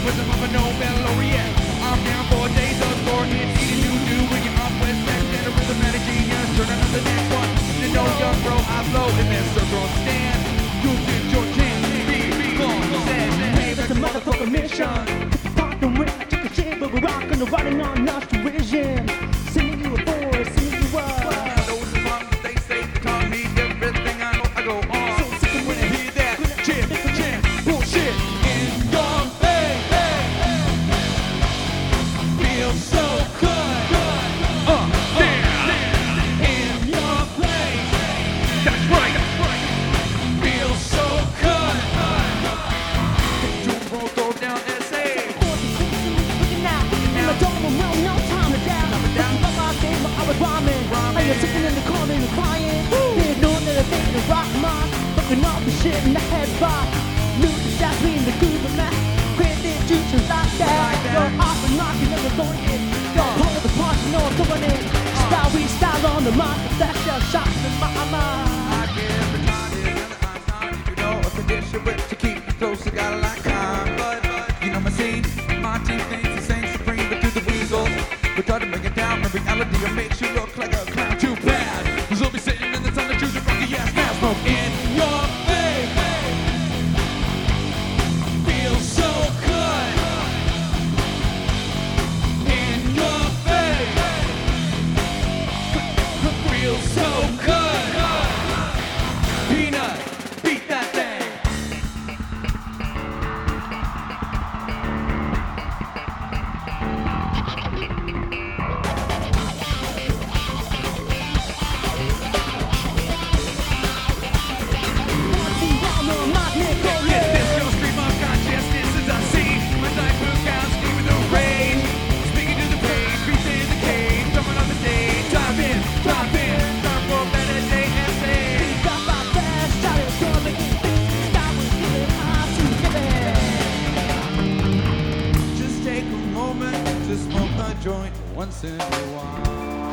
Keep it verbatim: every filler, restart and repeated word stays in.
rhythm of a Nobel laureate. I'm down for days of four hits, eating doo-doo when you're up west end. Get a rhythmatic genius, turn another next one. You know, young bro, I flow in this circle stand. You get your chance, be, be gone, says, hey, That's a motherfucking mission. Pop the win, I took a shit, but we're rockin' and riding on lost vision. Singing you a four, singing you up. those among they say, taught me everything I know, I go on. So sick of When I it. hear that, chip, chip, bullshit in your face. Feels so good, uh, yeah, in your place. That's right, that's right. Feels so good. Doom roll, throw down S A. Looking out in my dome, I'm well, no time to doubt. Looking up my game, I was rhyming. I was sitting in the corner and crying. Didn't know that I think the rock mark. Looking up the shit in the head bar. Knew the shots me in the groove of that. Crazy juices like that. Go off and knocking and we're going in. Go hold the party, you know I'm going in. Style, we style on the mark. That's your shots in my mind. I give the time is in the icon. You know a condition with to keep you close. I got a like time, but you know my scene. My team thinks the same supreme, but to the weasels, we try to bring it down. In reality, it makes you look like a clown. Too bad, 'cause we'll be sitting in the sun to choose a funky ass man smoke in your face. Feels so good in your face. Feels so good. Peanut, beat that thing. Get this, go stream of consciousness as I see my life move out, scheming the rage. Speaking to the page, beats in the cage, jumping on the stage. Dive in, dive in, time for a better day, S A. Got my fast, started going in. Stop with giving, I'm too giving. Just take a moment to smoke a joint once in a while.